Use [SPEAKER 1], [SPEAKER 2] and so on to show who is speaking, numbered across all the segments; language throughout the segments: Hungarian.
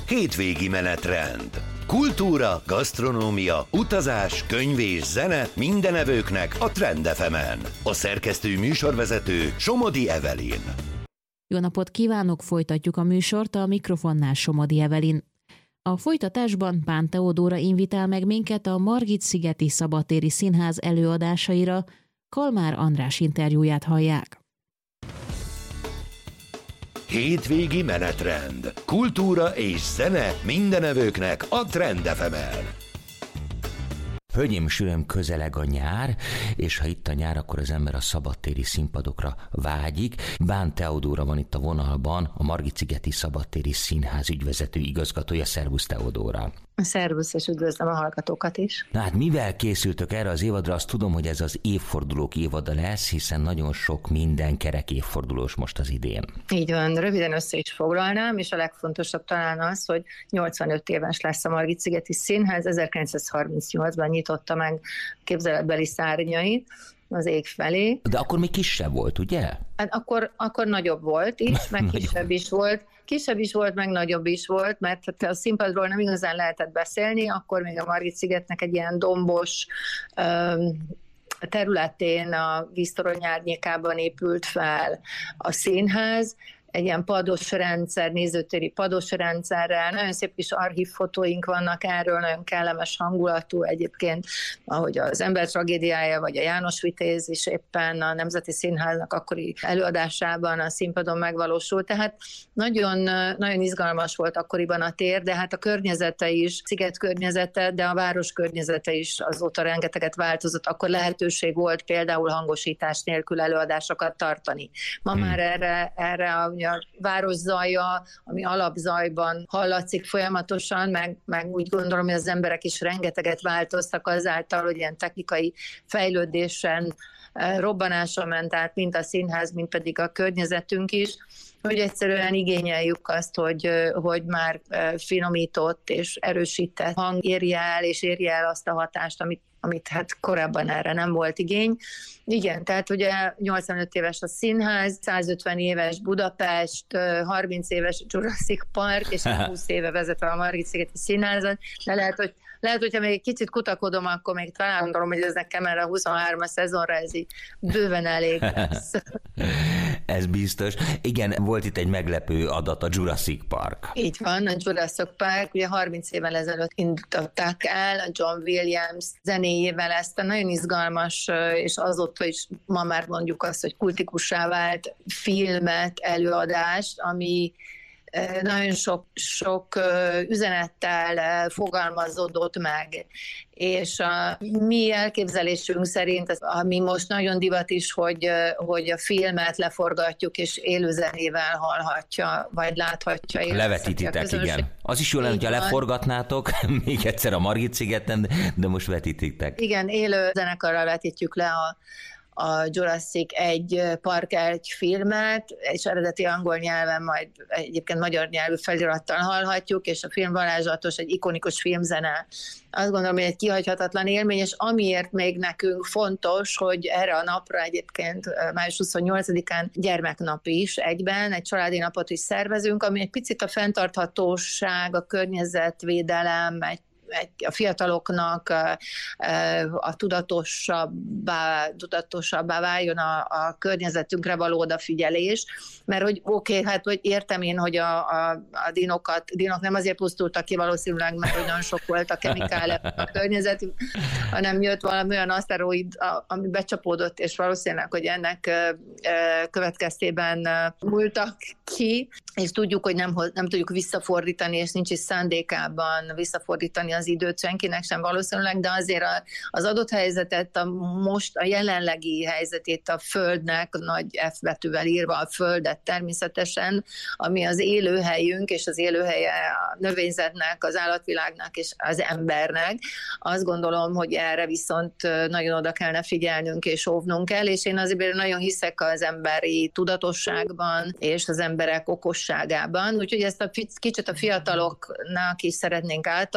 [SPEAKER 1] Hétvégi menetrend. Kultúra, gasztronómia, utazás, könyv és zene minden evőknek a Trend FM-en. A szerkesztő műsorvezető Somodi Evelyn.
[SPEAKER 2] Jó napot kívánok, folytatjuk a műsort, a mikrofonnál Somodi Evelyn. A folytatásban Bán Teodóra invitál meg minket a Margit-szigeti Szabadtéri Színház előadásaira, Kalmár András interjúját hallják.
[SPEAKER 1] Hétvégi menetrend. Kultúra és zene minden evőknek a Trend FM-en.
[SPEAKER 3] Hölgyeim és uraim, közeleg a nyár, és ha itt a nyár, akkor az ember a szabadtéri színpadokra vágyik. Bán Teodóra van itt a vonalban, a Margit-szigeti Szabadtéri Színház ügyvezető igazgatója. Szervusz, Teodóra!
[SPEAKER 4] Szervusz, és üdvözlöm a hallgatókat is.
[SPEAKER 3] Na hát mivel készültök erre az évadra? Azt tudom, hogy ez az évfordulók évada lesz, hiszen nagyon sok minden kerek évfordulós most az idén.
[SPEAKER 4] Így van, röviden össze is foglalnám, és a legfontosabb talán az, hogy 85 éves lesz a Margit-szigeti Színház, 1938-ban nyitotta meg képzeletbeli szárnyait az ég felé.
[SPEAKER 3] De akkor még kisebb volt, ugye?
[SPEAKER 4] Hát akkor nagyobb volt is, meg kisebb is volt. Kisebb is volt, meg nagyobb is volt, mert a színpadról nem igazán lehetett beszélni, akkor még a Margit-szigetnek egy ilyen dombos területén, a víztorony árnyékában épült fel a színház, egy ilyen pados rendszer, nézőtéri pados rendszerrel, nagyon szép kis archívfotóink vannak erről, nagyon kellemes hangulatú egyébként, ahogy az Ember tragédiája, vagy a János Vitéz is éppen a Nemzeti Színháznak akkori előadásában a színpadon megvalósult, tehát nagyon, nagyon izgalmas volt akkoriban a tér, de hát a környezete is, sziget környezete, de a város környezete is azóta rengeteget változott, akkor lehetőség volt például hangosítás nélkül előadásokat tartani. Ma már erre a város zajja, ami alapzajban hallatszik folyamatosan, meg úgy gondolom, hogy az emberek is rengeteget változtak azáltal, hogy ilyen technikai fejlődésen robbanásra ment át, mint a színház, mint pedig a környezetünk is, hogy egyszerűen igényeljük azt, hogy már finomított és erősített hang érje el azt a hatást, amit hát korábban erre nem volt igény. Igen, tehát ugye 85 éves a színház, 150 éves Budapest, 30 éves Jurassic Park, és 20 éve vezetve a Margit-szigeti Színházat, de lehet, hogyha még egy kicsit kutakodom, akkor még talán gondolom, hogy ez nekem erre a 23-as szezonra ez így bőven elég lesz.
[SPEAKER 3] Ez biztos. Igen, volt itt egy meglepő adat, a Jurassic Park.
[SPEAKER 4] Így van, a Jurassic Park, ugye 30 évvel ezelőtt indították el a John Williams zenéjével ezt a nagyon izgalmas, és azóta is ma már mondjuk azt, hogy kultikussá vált filmet, előadást, ami nagyon sok üzenettel fogalmazódott meg, és a mi elképzelésünk szerint, ami most nagyon divat is, hogy a filmet leforgatjuk, és élőzenével hallhatja, vagy láthatja.
[SPEAKER 3] Levetítitek, igen. Az is jó lenne, hogyha leforgatnátok még egyszer a Margit-szigeten, de most vetítitek.
[SPEAKER 4] Igen, élő zenekarral vetítjük le a Jurassic Park egy filmet, és eredeti angol nyelven, majd egyébként magyar nyelvű felirattal hallhatjuk, és a film varázslatos, egy ikonikus filmzene. Azt gondolom, hogy egy kihagyhatatlan élmény, és amiért még nekünk fontos, hogy erre a napra egyébként május 28-án gyermeknap is egyben, egy családi napot is szervezünk, ami egy picit a fenntarthatóság, a környezetvédelem, a fiataloknak a tudatosabbá váljon a környezetünkre való odafigyelés, mert hogy hogy értem én, hogy a dinok nem azért pusztultak ki valószínűleg, mert hogy nagyon sok volt a kemikál a környezetünk, hanem jött valami olyan aszteroid, ami becsapódott, és valószínűleg, hogy ennek következtében múltak ki, és tudjuk, hogy nem tudjuk visszafordítani, és nincs is szándékában visszafordítani az időt senkinek sem valószínűleg, de azért az adott helyzetet, a jelenlegi helyzetét a Földnek, nagy F betűvel írva a Földet természetesen, ami az élőhelyünk, és az élőhelye a növényzetnek, az állatvilágnak és az embernek. Azt gondolom, hogy erre viszont nagyon oda kellene figyelnünk és óvnunk kell, és én azért nagyon hiszek az emberi tudatosságban és az emberek okosságában, úgyhogy ezt kicsit a fiataloknak is szeretnénk átadni,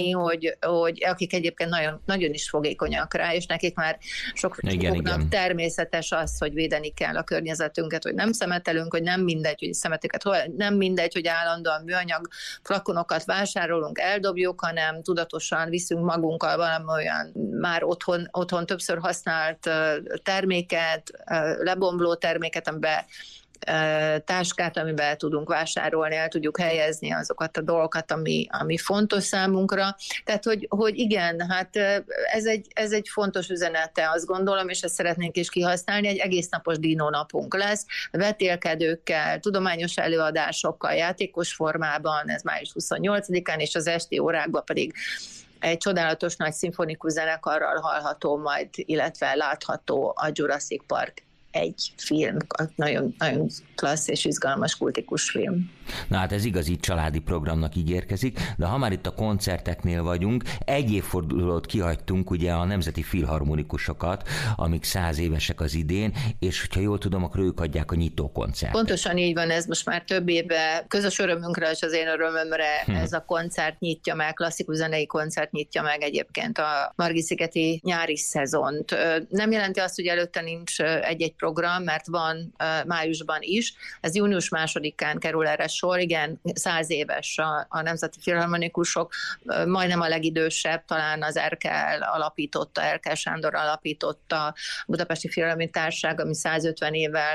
[SPEAKER 4] mondani, hogy akik egyébként nagyon, nagyon is fogékonyak rá, és nekik már sokaknak természetes az, hogy védeni kell a környezetünket, hogy nem szemetelünk, hogy nem mindegy, hogy szemeteket, nem mindegy, hogy állandóan műanyag flakonokat vásárolunk, eldobjuk, hanem tudatosan viszünk magunkkal valamilyen már otthon többször használt terméket, lebomló terméket, amiben táskát, amiben tudunk vásárolni, el tudjuk helyezni azokat a dolgokat, ami fontos számunkra. Tehát, hogy igen, hát ez egy fontos üzenete, azt gondolom, és ezt szeretnénk is kihasználni, egy egész napos dinónapunk lesz, vetélkedőkkel, tudományos előadásokkal, játékos formában, ez május 28-án, és az esti órákban pedig egy csodálatos nagy szimfonikus zenekarral hallható majd, illetve látható a Jurassic Park egy film, nagyon, nagyon klassz és izgalmas kultikus film.
[SPEAKER 3] Na hát ez igazi családi programnak ígérkezik, de ha már itt a koncerteknél vagyunk, egy évfordulót kihagytunk ugye a Nemzeti Filharmonikusokat, amik 100 évesek az idén, és hogyha jól tudom, akkor ők adják a nyitó koncertet.
[SPEAKER 4] Pontosan így van, ez most már több éve közös örömünkre és az én örömömre ez a koncert nyitja meg, klasszikus zenei koncert nyitja meg egyébként a Margit-szigeti nyári szezont. Nem jelenti azt, hogy előtte nincs egy-egy program, mert van májusban is. Ez június 2-án kerül erre sor, igen, 100 éves a Nemzeti Filharmonikusok, majdnem a legidősebb, talán az Erkel Sándor alapította a Budapesti Filharmonikus Társaság, ami 150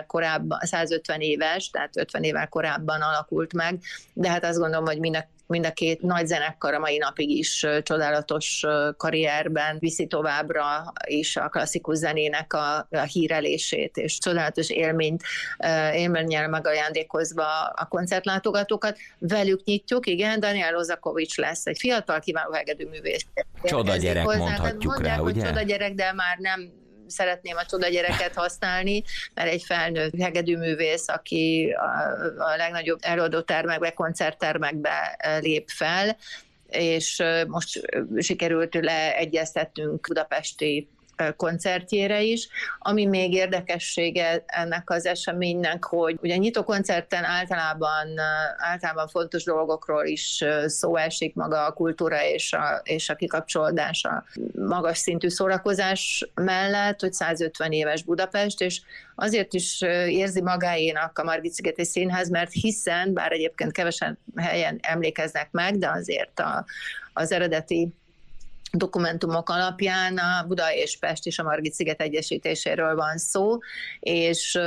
[SPEAKER 4] éves, tehát 50 évvel korábban alakult meg, de hát azt gondolom, hogy mind a két nagy zenekar a mai napig is csodálatos karrierben viszi továbbra is a klasszikus zenének a hírelését, és csodálatos élménnyel megajándékozva a koncertlátogatókat. Velük nyitjuk, igen, Daniel Lozakovics lesz egy fiatal, kiváló hegedűművész.
[SPEAKER 3] Csoda gyerek, mondhatjuk rá, ugye?
[SPEAKER 4] Csoda gyerek, de már nem szeretném a csoda gyereket használni, mert egy felnőtt hegedűművész, aki a legnagyobb előadótermekbe, koncerttermekbe lép fel, és most sikerült leegyeztetnünk budapesti koncertjére is. Ami még érdekessége ennek az eseménynek, hogy ugye a nyitó koncerten általában fontos dolgokról is szó esik, maga a kultúra és a kikapcsolódás, a magas szintű szórakozás mellett, hogy 150 éves Budapest, és azért is érzi magáénak a Margit-szigeti Színház, mert hiszen, bár egyébként kevesen helyen emlékeznek meg, de azért az eredeti dokumentumok alapján a Buda és Pest és a Margit-sziget egyesítéséről van szó, és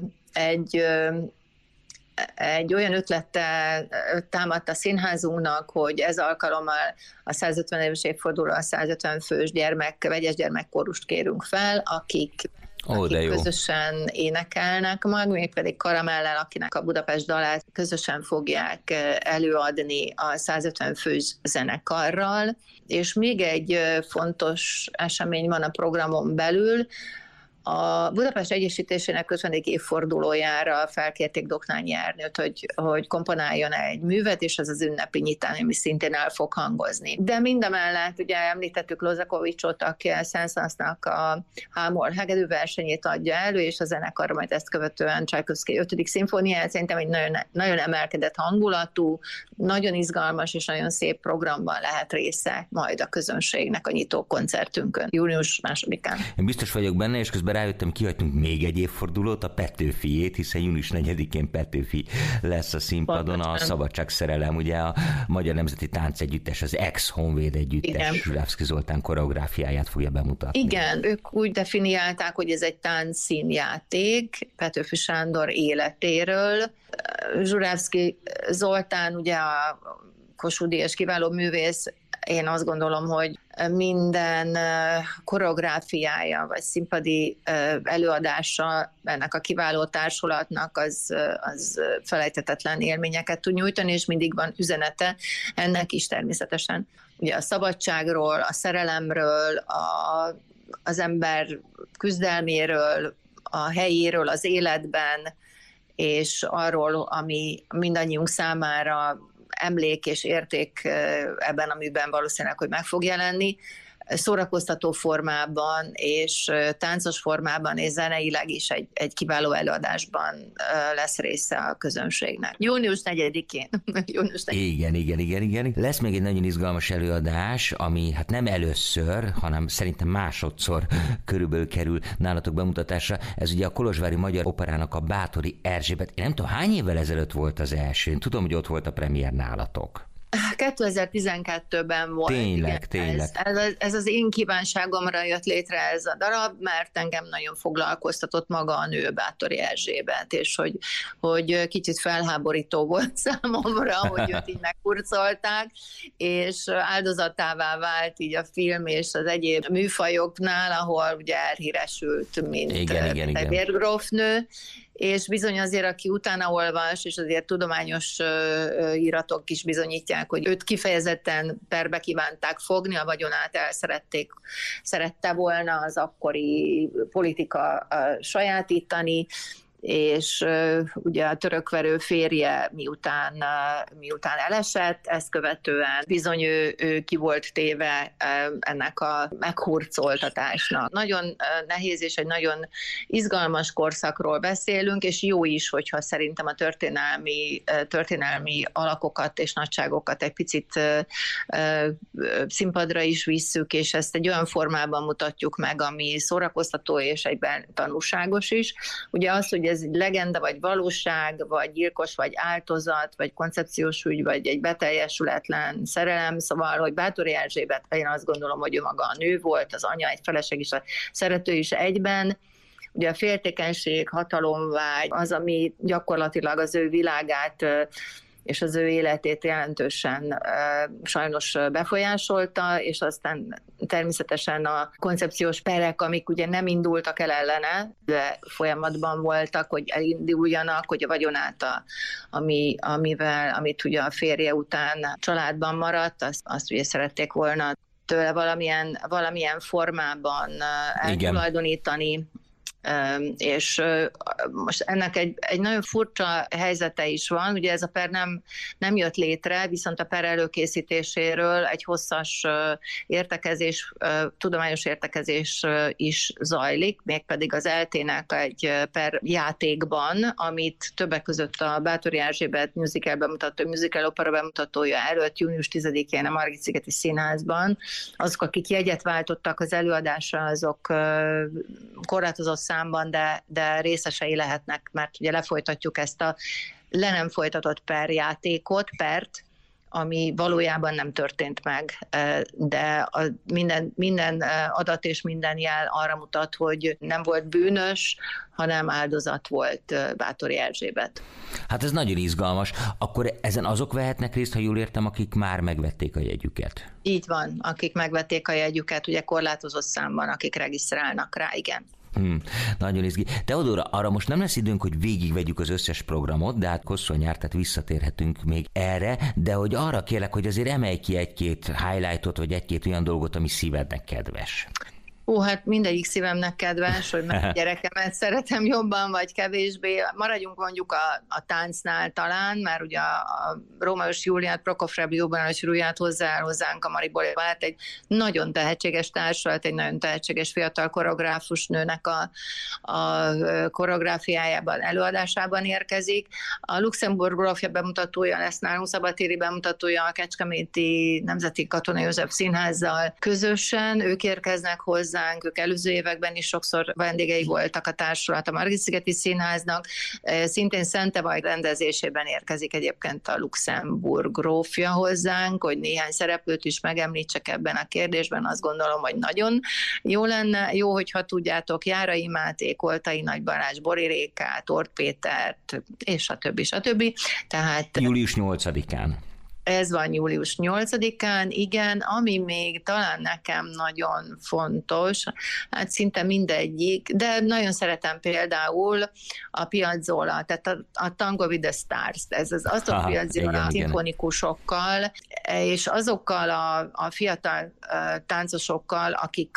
[SPEAKER 4] egy olyan ötlettel támadt a színházunknak, hogy ez alkalommal a 150 éves évforduló, a 150 fős vegyes gyermekkórust kérünk fel, akik közösen énekelnek majd, mégpedig Karamellel, akinek a Budapest dalát közösen fogják előadni a 150 fős zenekarral. És még egy fontos esemény van a programon belül, a Budapest Egyesítésének 50. évfordulójára felkérték Doknányi Ernőt, hogy komponáljon egy művet, és az az ünnepi nyitán, ami szintén el fog hangozni. De mindemellett ugye említettük Lozakovicsot, aki a Saint-Saënsnak a H-moll hegedű versenyét adja elő, és a zenekar majd ezt követően Csajkovszky 5. szimfóniáját, szerintem egy nagyon, nagyon emelkedett hangulatú, nagyon izgalmas és nagyon szép programban lehet része majd a közönségnek a nyitó koncertünkön, június 2-án.
[SPEAKER 3] Én biztos vagyok benne, és közben rájöttem, kihagytunk még egy évfordulót, a Petőfiét, hiszen június 4-én Petőfi lesz a színpadon, a Szabadságszerelem, ugye a Magyar Nemzeti Táncegyüttes, az ex-Honvéd együttes Zsurávszky Zoltán koreográfiáját fogja bemutatni.
[SPEAKER 4] Igen, ők úgy definiálták, hogy ez egy táncszínjáték Petőfi Sándor életéről. Zsurávszky Zoltán, ugye a Kossuth-díjas kiváló művész, én azt gondolom, hogy minden koreográfiája vagy színpadi előadása ennek a kiváló társulatnak az felejthetetlen élményeket tud nyújtani, és mindig van üzenete ennek is természetesen. Ugye a szabadságról, a szerelemről, az ember küzdelméről, a helyéről az életben, és arról, ami mindannyiunk számára emlék és érték ebben a műben valószínűleg, hogy meg fog jelenni. szórakoztató formában, és táncos formában, és zeneileg is egy kiváló előadásban lesz része a közönségnek. Június 4-én.
[SPEAKER 3] Igen. Lesz még egy nagyon izgalmas előadás, ami hát nem először, hanem szerintem másodszor körülbelül kerül nálatok bemutatásra. Ez ugye a Kolozsvári Magyar Operának a Báthori Erzsébet. Én nem tudom, hány évvel ezelőtt volt az első? Én tudom, hogy ott volt a premier nálatok.
[SPEAKER 4] 2012-ben volt.
[SPEAKER 3] Tényleg.
[SPEAKER 4] Ez az én kívánságomra jött létre ez a darab, mert engem nagyon foglalkoztatott maga a nő, Báthori Erzsébet, és hogy kicsit felháborító volt számomra, hogy őt így megkurcolták, és áldozatává vált így a film és az egyéb műfajoknál, ahol ugye elhíresült, mint egy vérgrófnő, és bizony azért, aki utána olvas, és azért tudományos íratok is bizonyítják, hogy őt kifejezetten perbe kívánták fogni, a vagyonát szerette volna az akkori politika sajátítani, és ugye a törökverő férje miután elesett, ezt követően bizony ő ki volt téve ennek a meghurcoltatásnak. Nagyon nehéz és egy nagyon izgalmas korszakról beszélünk, és jó is, hogyha szerintem a történelmi alakokat és nagyságokat egy picit színpadra is visszük, és ezt egy olyan formában mutatjuk meg, ami szórakoztató és egyben tanúságos is. Ugye az, hogy ez egy legenda, vagy valóság, vagy gyilkos, vagy áltozat, vagy koncepciós ügy, vagy egy beteljesületlen szerelem, szóval, hogy Báthori Erzsébet, én azt gondolom, hogy ő maga a nő volt, az anya, egy feleség is, a szerető is egyben. Ugye a féltékenység, hatalomvágy, az, ami gyakorlatilag az ő világát és az ő életét jelentősen sajnos befolyásolta, és aztán természetesen a koncepciós perek, amik ugye nem indultak el ellene, de folyamatban voltak, hogy elinduljanak, hogy a vagyonát, amit ugye a férje után családban maradt, azt ugye szerették volna tőle valamilyen formában eltulajdonítani. És most ennek egy nagyon furcsa helyzete is van, ugye ez a per nem jött létre, viszont a per előkészítéséről egy hosszas értekezés, tudományos értekezés is zajlik, mégpedig az ELTE-nek egy per játékban, amit többek között a Báthori Erzsébet musical opera bemutatója előtt június 10-én a Margit-szigeti Színházban. Azok, akik jegyet váltottak az előadásra, azok korlátozott számban, de részesei lehetnek, mert ugye lefolytatjuk ezt a le nem folytatott pert, ami valójában nem történt meg, de minden adat és minden jel arra mutat, hogy nem volt bűnös, hanem áldozat volt Báthori Erzsébet.
[SPEAKER 3] Hát ez nagyon izgalmas. Akkor ezen azok vehetnek részt, ha jól értem, akik már megvették a jegyüket?
[SPEAKER 4] Így van, akik megvették a jegyüket, ugye korlátozott számban, akik regisztrálnak rá, igen.
[SPEAKER 3] Nagyon izgi. Teodóra, arra most nem lesz időnk, hogy végigvegyük az összes programot, de hát hosszú a nyár, tehát visszatérhetünk még erre, de hogy arra kérlek, hogy azért emelj ki egy-két highlightot, vagy egy-két olyan dolgot, ami szívednek kedves.
[SPEAKER 4] Hát mindegyik szívemnek kedves, hogy meg gyerekemet szeretem jobban, vagy kevésbé. Maradjunk mondjuk a táncnál talán, mert ugye a Rómeus Júliát, Prokofjev Jóbanos Ruját hozzánk a Mariból Balett, egy nagyon tehetséges társulat, egy nagyon tehetséges fiatal koreográfus nőnek a koreográfiájában, előadásában érkezik. A Luxemburg grófja bemutatója lesz nálunk, szabadtéri bemutatója a Kecskeméti Nemzeti Katona József Színházzal közösen. Ők érkeznek hozzá, ők előző években is sokszor vendégei voltak a társulat a Margit-szigeti Színháznak. Szintén Szentevaj rendezésében érkezik egyébként a Luxemburg grófja hozzánk, hogy néhány szereplőt is megemlítsek ebben a kérdésben. Azt gondolom, hogy nagyon jó lenne, jó, hogyha tudjátok, Járai Máté, Koltai Nagy Balázs, Bori Rékát, Ort Pétert, és a többi. Tehát
[SPEAKER 3] július 8-án.
[SPEAKER 4] Ez van július 8-án, igen, ami még talán nekem nagyon fontos, hát szinte mindegyik, de nagyon szeretem például a Piazzolla, tehát a Tango with the Stars, ez az Astor Piazzolla szimfonikusokkal, és azokkal a fiatal táncosokkal, akik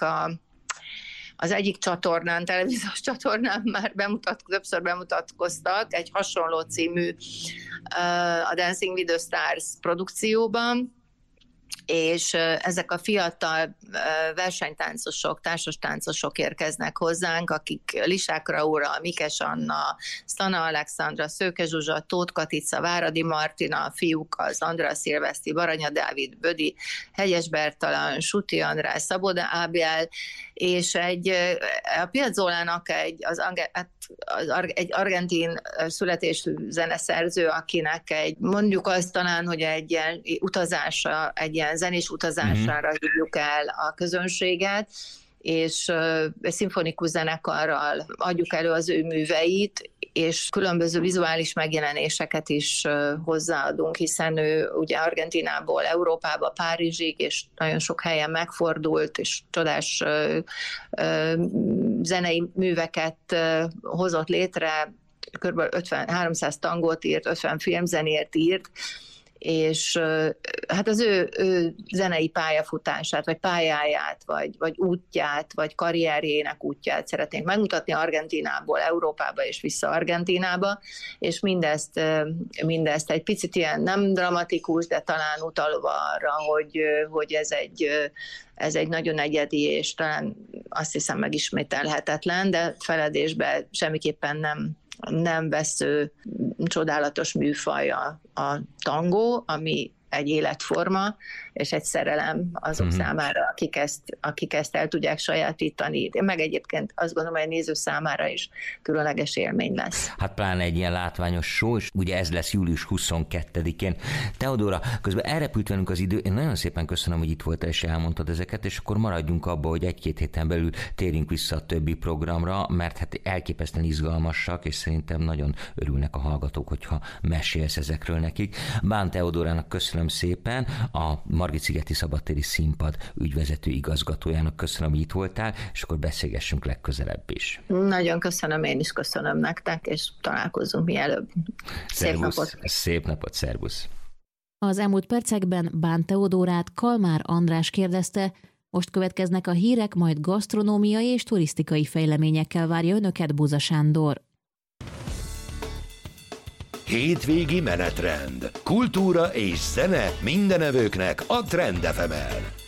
[SPEAKER 4] az egyik csatornán, televíziós csatornán már többször bemutatkoztak, egy hasonló című a Dancing with the Stars produkcióban, és ezek a fiatal versenytáncosok, társastáncosok érkeznek hozzánk, akik Lisák Raúra, Mikes Anna, Sztana Alexandra, Szőke Zsuzsa, Tóth Katica, Váradi Martina, a fiúk az András Szilveszti, Baranya Dávid, Bödi, Hegyes Bertalan, Suti András, Szaboda Ábel, és a Piazzolának egy argentin születésű zeneszerző, akinek mondjuk azt talán, hogy egy ilyen utazásra, egy ilyen zenés utazására hívjuk el a közönséget, és szimfonikus zenekarral adjuk elő az ő műveit, és különböző vizuális megjelenéseket is hozzáadunk, hiszen ő ugye Argentinából Európába, Párizsig, és nagyon sok helyen megfordult, és csodás zenei műveket hozott létre, kb. 300 tangót írt, 50 filmzenét írt, és hát az ő zenei pályafutását, vagy pályáját, vagy útját, vagy karrierjének útját szeretnénk megmutatni Argentinából Európába és vissza Argentinába, és mindezt egy picit ilyen nem dramatikus, de talán utalva arra, hogy ez egy nagyon egyedi, és talán azt hiszem megismételhetetlen, de feledésbe semmiképpen nem vesző csodálatos műfaj a tangó, ami egy életforma, és egy szerelem azok számára, akik ezt el tudják sajátítani. Meg egyébként azt gondolom, hogy a néző számára is különleges élmény lesz.
[SPEAKER 3] Hát pláne egy ilyen látványos show, és ugye ez lesz július 22-én. Teodóra, közben elrepült velünk az idő, én nagyon szépen köszönöm, hogy itt voltál és elmondtad ezeket, és akkor maradjunk abba, hogy 1-2 héten belül térjünk vissza a többi programra, mert hát elképesztően izgalmasak, és szerintem nagyon örülnek a hallgatók, hogyha mesélsz ezekről nekik. Bán Teodórának köszönöm szépen, a Margit-szigeti Szabadtéri Színpad ügyvezető igazgatójának köszönöm, hogy itt voltál, és akkor beszélgessünk legközelebb is.
[SPEAKER 4] Nagyon köszönöm, én is köszönöm nektek, és találkozunk mielőbb. Szép napot!
[SPEAKER 3] Szép napot, szervusz!
[SPEAKER 2] Az elmúlt percekben Bán Teodórát Kalmár András kérdezte, most következnek a hírek, majd gasztronómiai és turisztikai fejleményekkel várja önöket Buza Sándor.
[SPEAKER 1] Hétvégi menetrend. Kultúra és zene mindenevőknek a Trend FM-en.